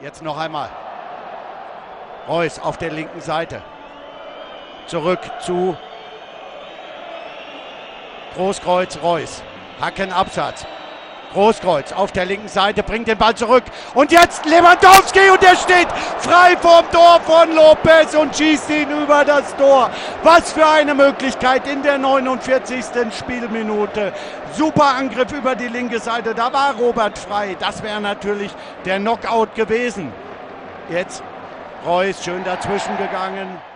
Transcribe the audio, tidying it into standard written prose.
Jetzt noch einmal. Reus auf der linken Seite. Zurück zu Großkreuz, Reus. Hackenabsatz. Großkreuz auf der linken Seite, bringt den Ball zurück. Und jetzt Lewandowski und er steht frei vorm Tor von Lopez und schießt ihn über das Tor. Was für eine Möglichkeit in der 49. Spielminute. Super Angriff über die linke Seite, da war Robert frei. Das wäre natürlich der Knockout gewesen. Jetzt Reus schön dazwischen gegangen.